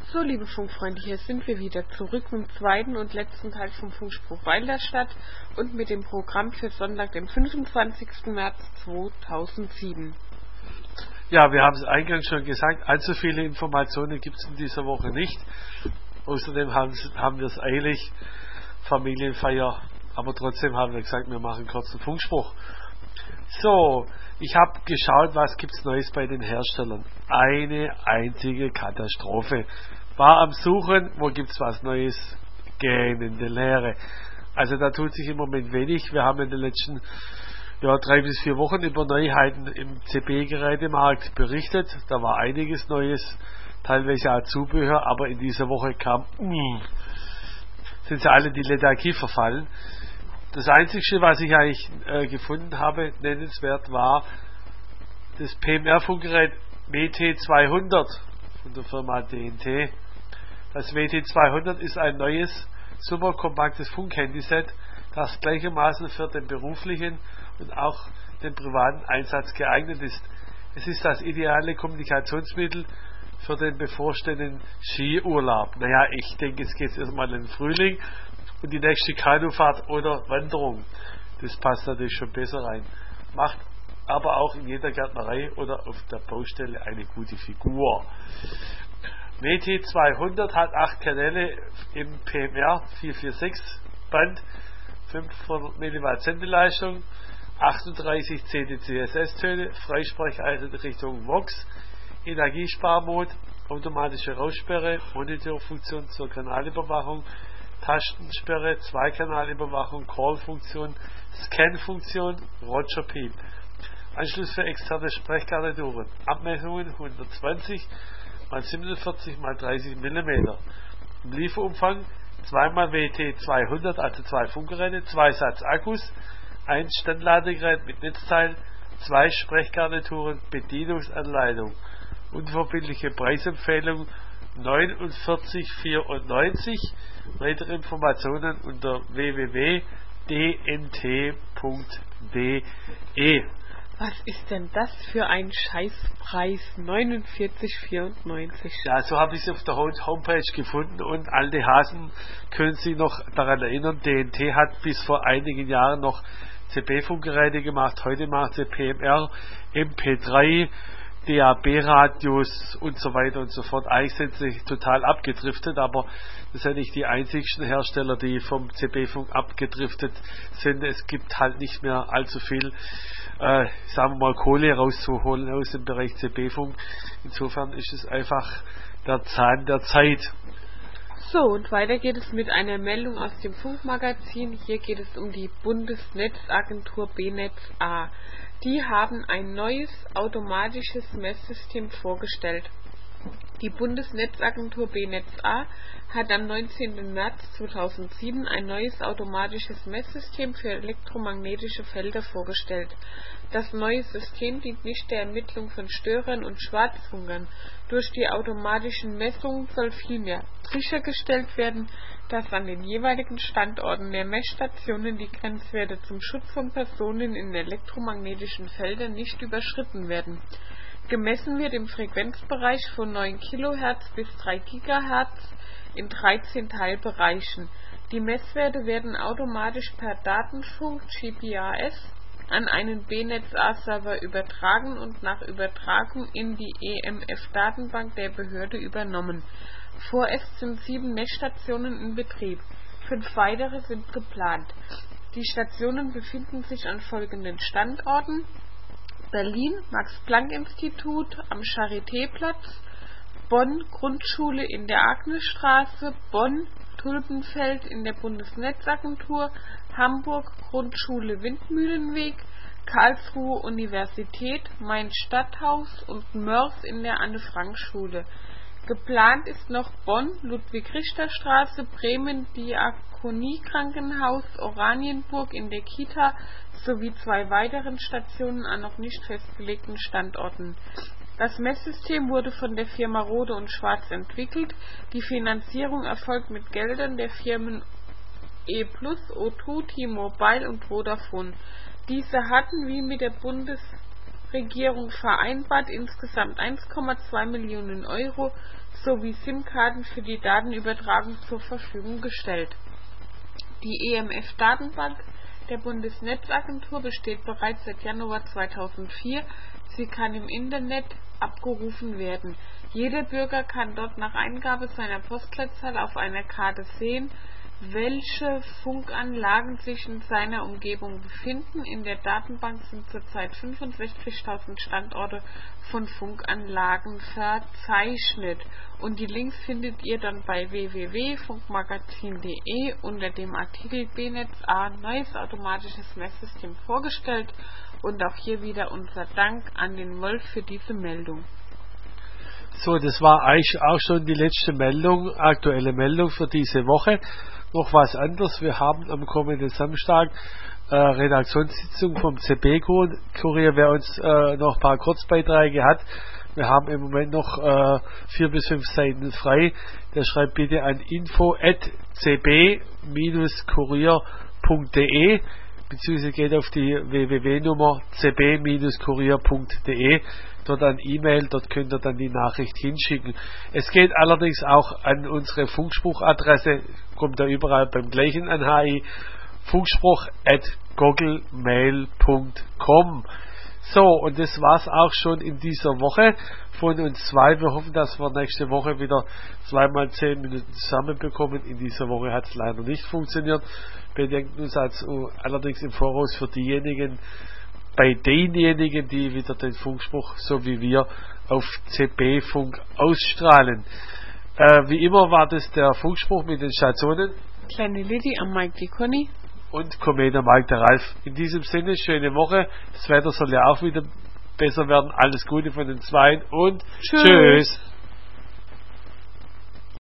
So, liebe Funkfreunde, hier sind wir wieder zurück mit dem zweiten und letzten Teil vom Funkspruch Weilerstadt und mit dem Programm für Sonntag, den 25. März 2007. Ja, wir haben es eingangs schon gesagt, allzu viele Informationen gibt es in dieser Woche nicht. Außerdem haben wir es eilig, Familienfeier, aber trotzdem haben wir gesagt, wir machen kurz einen Funkspruch. So, ich habe geschaut, was gibt es Neues bei den Herstellern. Eine einzige Katastrophe. War am Suchen, wo gibt es was Neues? Gähnende Leere. Also da tut sich im Moment wenig. Wir haben in den letzten 3 bis 4 Wochen über Neuheiten im CB-Gerätemarkt berichtet. Da war einiges Neues, teilweise auch Zubehör, aber in dieser Woche sind sie alle die Lethargie verfallen. Das Einzige, was ich eigentlich gefunden habe, nennenswert, war das PMR-Funkgerät WT200 von der Firma DNT. Das WT200 ist ein neues, super kompaktes Funkhandyset, das gleichermaßen für den beruflichen und auch den privaten Einsatz geeignet ist. Es ist das ideale Kommunikationsmittel für den bevorstehenden Skiurlaub. Naja, ich denke, es geht erstmal in den Frühling und die nächste Kanufahrt oder Wanderung. Das passt natürlich schon besser rein. Macht aber auch in jeder Gärtnerei oder auf der Baustelle eine gute Figur. WT200 hat 8 Kanäle im PMR 446 Band, 500 mW Sendeleistung, 38 CDCSS-Töne, Freisprecheinrichtung Vox, Energiesparmod, automatische Raussperre, Monitorfunktion zur Kanalüberwachung, Tastensperre, Zweikanalüberwachung, Call-Funktion, Scan-Funktion, Roger Pin. Anschluss für externe Sprechgarnituren. Abmessungen 120 x 47 x 30 mm. Im Lieferumfang 2 WT200, also 2 Funkgeräte, 2 Satz Akkus, 1 Standladegerät mit Netzteil, 2 Sprechgarnituren, Bedienungsanleitung. Unverbindliche Preisempfehlung 49,94. Weitere Informationen unter www.dnt.de. Was ist denn das für ein Scheißpreis? 49,94. Ja, so habe ich es auf der Homepage gefunden und alte Hasen können sich noch daran erinnern, DNT hat bis vor einigen Jahren noch CB-Funkgeräte gemacht, heute macht sie PMR, MP3, DAB-Radios und so weiter und so fort. Eigentlich sind sie total abgedriftet, aber das sind nicht die einzigsten Hersteller, die vom CB-Funk abgedriftet sind. Es gibt halt nicht mehr allzu viel, sagen wir mal, Kohle rauszuholen aus dem Bereich CB-Funk. Insofern ist es einfach der Zahn der Zeit. So, und weiter geht es mit einer Meldung aus dem Funkmagazin. Hier geht es um die Bundesnetzagentur BNetz A. Die haben ein neues automatisches Messsystem vorgestellt. Die Bundesnetzagentur BNetz A hat am 19. März 2007 ein neues automatisches Messsystem für elektromagnetische Felder vorgestellt. Das neue System dient nicht der Ermittlung von Störern und Schwarzfunkern. Durch die automatischen Messungen soll vielmehr sichergestellt werden, dass an den jeweiligen Standorten der Messstationen die Grenzwerte zum Schutz von Personen in elektromagnetischen Feldern nicht überschritten werden. Gemessen wird im Frequenzbereich von 9 kHz bis 3 GHz in 13 Teilbereichen. Die Messwerte werden automatisch per Datenfunk GPRS an einen BNetz-A-Server übertragen und nach Übertragung in die EMF-Datenbank der Behörde übernommen. Vorerst sind 7 Messstationen in Betrieb. 5 weitere sind geplant. Die Stationen befinden sich an folgenden Standorten: Berlin, Max-Planck-Institut am Charité-Platz, Bonn, Grundschule in der Agnesstraße, Bonn, Tulpenfeld in der Bundesnetzagentur, Hamburg, Grundschule Windmühlenweg, Karlsruhe Universität, Main-Stadthaus und Mörs in der Anne-Frank-Schule. Geplant ist noch Bonn, Ludwig-Richter-Straße, Bremen, Diakonie-Krankenhaus, Oranienburg in der Kita sowie 2 weiteren Stationen an noch nicht festgelegten Standorten. Das Messsystem wurde von der Firma Rohde und Schwarz entwickelt. Die Finanzierung erfolgt mit Geldern der Firmen E-Plus, O2, T-Mobile und Vodafone. Diese hatten wie mit der Bundesregierung vereinbart insgesamt 1,2 Millionen Euro sowie SIM-Karten für die Datenübertragung zur Verfügung gestellt. Die EMF-Datenbank der Bundesnetzagentur besteht bereits seit Januar 2004. Sie kann im Internet abgerufen werden. Jeder Bürger kann dort nach Eingabe seiner Postleitzahl auf einer Karte sehen, welche Funkanlagen sich in seiner Umgebung befinden. In der Datenbank sind zurzeit 65.000 Standorte von Funkanlagen verzeichnet. Und die Links findet ihr dann bei www.funkmagazin.de unter dem Artikel BNetz A neues automatisches Messsystem vorgestellt. Und auch hier wieder unser Dank an den Wolf für diese Meldung. So, das war eigentlich auch schon die letzte Meldung, aktuelle Meldung für diese Woche. Noch was anderes, wir haben am kommenden Samstag Redaktionssitzung vom CB-Kurier, wer uns noch ein paar Kurzbeiträge hat. Wir haben im Moment noch 4 bis 5 Seiten frei. Der schreibt bitte an info@cb-kurier.de beziehungsweise geht auf die www-Nummer cb-kurier.de, dort an E-Mail, dort könnt ihr dann die Nachricht hinschicken. Es geht allerdings auch an unsere Funkspruchadresse, kommt da überall beim gleichen an HI, funkspruch@googlemail.com. So, und das war's auch schon in dieser Woche von uns zwei. Wir hoffen, dass wir nächste Woche wieder 2x 10 Minuten zusammenbekommen. In dieser Woche hat es leider nicht funktioniert. Wir denken uns allerdings im Voraus für diejenigen, bei denjenigen, die wieder den Funkspruch, so wie wir, auf CB-Funk ausstrahlen. Wie immer war das der Funkspruch mit den Stationen. Kleine Liddy am Mike die Conny. Und Kometer Mike der Ralf. In diesem Sinne, schöne Woche. Das Wetter soll ja auch wieder besser werden. Alles Gute von den Zweien und tschüss.